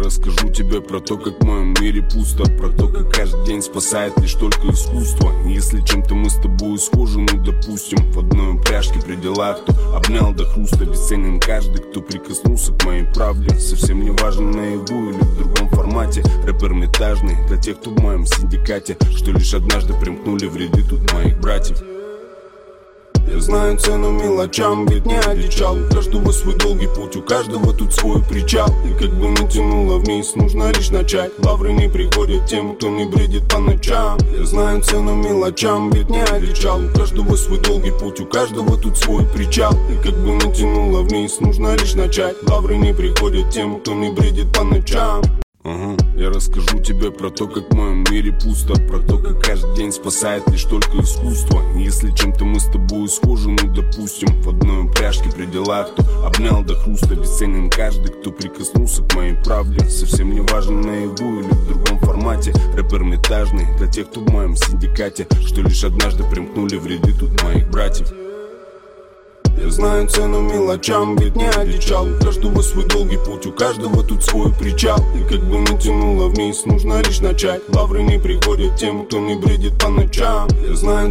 расскажу тебе про то, как в моем мире пусто, про то, как каждый день спасает лишь только искусство. Если чем-то мы с тобой схожи, ну допустим, в одной упряжке при делах, кто обнял до хруста. Бесценен каждый, кто прикоснулся к моей правде. Совсем не важно, наяву или в другом формате. Рэп эрмитажный для тех, кто в моем синдикате, что лишь однажды примкнули в ряды тут моих братьев. Я знаю цену мелочам, ведь не одичал. У каждого свой долгий путь, у каждого тут свой причал. И как бы ни тянуло вниз, нужно лишь начать. Лавры не приходят тем, кто не бредит по ночам. Я знаю цену мелочам, ведь не одичал. У каждого свой долгий путь, у каждого тут свой причал. И как бы ни тянуло вниз, нужно лишь начать. Лавры не приходят тем, кто не бредит по ночам. Я расскажу тебе про то, как в моем мире пусто, про то, как каждый день спасает лишь только искусство. Если чем-то мы с тобой схожи, ну допустим, в одной упряжке при делах, кто обнял до хруста. Бесценен каждый, кто прикоснулся к моей правде. Совсем не важно, наяву или в другом формате. Рэп эрмитажный для тех, кто в моем синдикате, что лишь однажды примкнули в ряды тут моих братьев. Я знаю цену мелочам, ведь не одичал. У каждого свой долгий путь, у каждого тут свой причал. И как бы ни тянуло вниз, нужно лишь начать. Лавры не приходят тем, кто не бредит по ночам. Я знаю